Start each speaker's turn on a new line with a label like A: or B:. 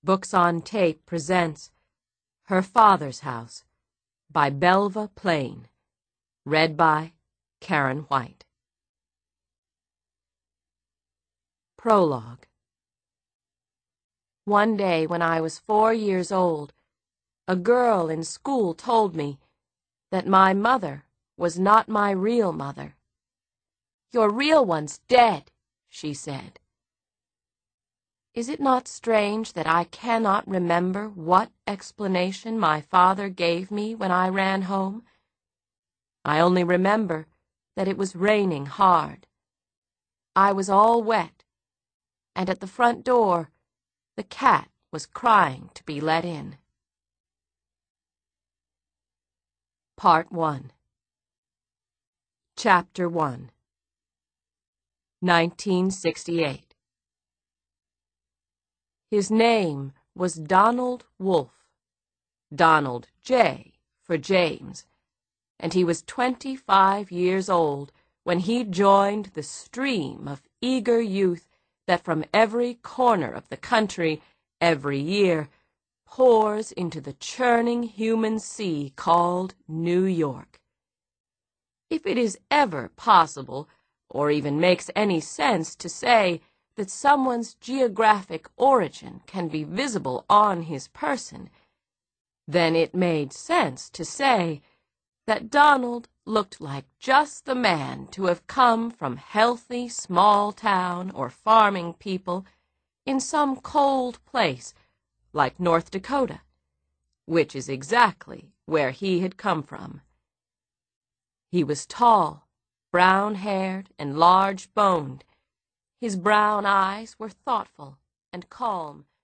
A: Books on Tape presents Her Father's House by Belva Plain, read by Karen White. Prologue. One day when I was 4 years old, a girl in school told me that my mother was not my real mother. "Your real one's dead," she said. Is it not strange that I cannot remember what explanation my father gave me when I ran home? I only remember that it was raining hard. I was all wet, and at the front door, the cat was crying to be let in. Part 1. Chapter 1. 1968. His name was Donald Wolfe, Donald J. for James, and he was 25 years old when he joined the stream of eager youth that from every corner of the country, every year, pours into the churning human sea called New York. If it is ever possible, or even makes any sense to say that someone's geographic origin can be visible on his person, then it made sense to say that Donald looked like just the man to have come from healthy small-town or farming people in some cold place like North Dakota, which is exactly where he had come from. He was tall, brown-haired, and large-boned. His brown eyes were thoughtful and calm,